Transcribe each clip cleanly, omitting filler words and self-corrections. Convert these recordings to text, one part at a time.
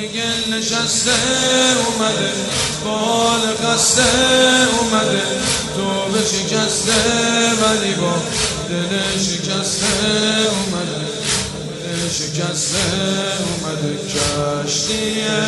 گل نشسته اومده، بال خسته اومده، تو به شکسته ولی با دل شکسته اومده، دل شکسته اومده. کشتیه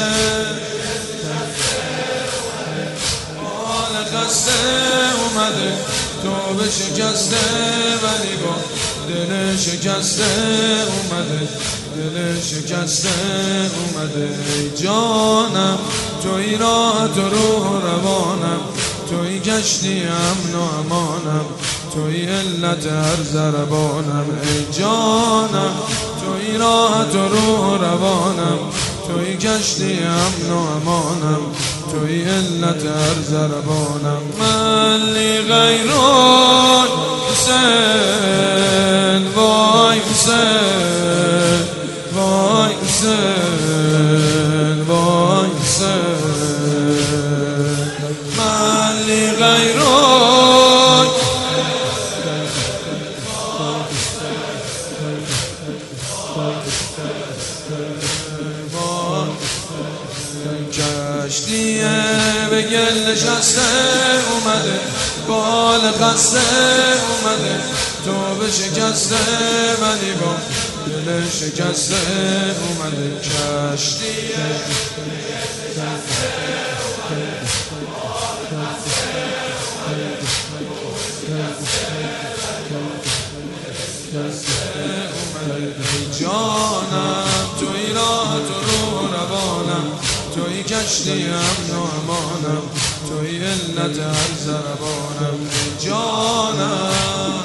بال خسته اومده، تو به شکسته ولی با دل شکسته اومده، دل شکسته اومده. ای جانم توی راحت و روح و روانم، توی کشتی امن و امانم، توی علت هر ضربانم. ای جانم توی راحت و روح و روانم، توی کشتی امن و امانم، توی علت هر ضربانم. من لی غیرون حسین، وای حسین، وای حسین، وای حسین. من لی غیرون کشتیه به گل نشسته اومده، بال خسته اومده، تو به شکسته ولی با دل شکسته اومده. کشتیه جانم توی راحت و روح و روانم، توی کشتی امن و امانم، توی علت هر ضربانم. جانم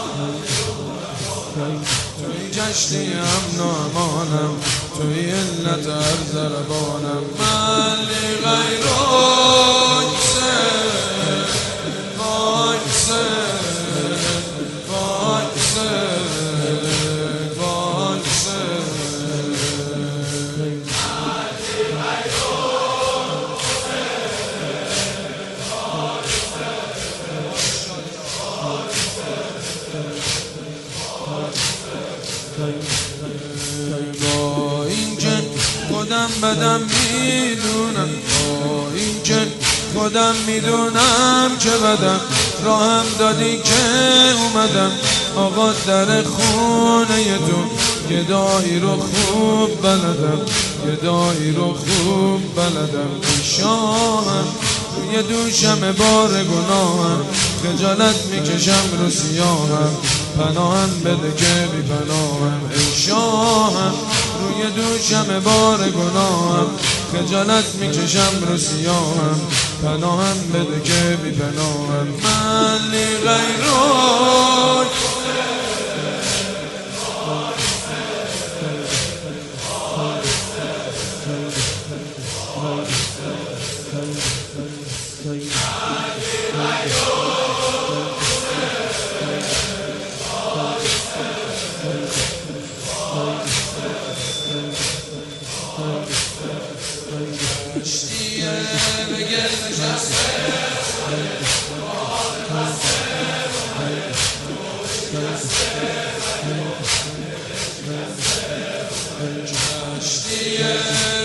توی کشتی امن و امانم، توی علت هر ضربانم. من لی غیرون حسین، وای حسین، وای حسین، وای حسین. با اینکه خودم بدم میدونم، با اینکه خودم میدونم که بدم، راهم دادی که اومدم آقا در خونه تو، گدایی رو خوب بلدم، گدایی رو خوب بلدم. ای شاهم روی دوشم بار گناهم، خجالت میکشم رو سیاهم، پناهم بده که بی پناهم. ای شاهم روی دوشم بار گناهم، خجالت میکشم رو سیاهم، پناهم بده که بی پناهم. من لی غیرون کشتیه به گل نشسته، کشتیه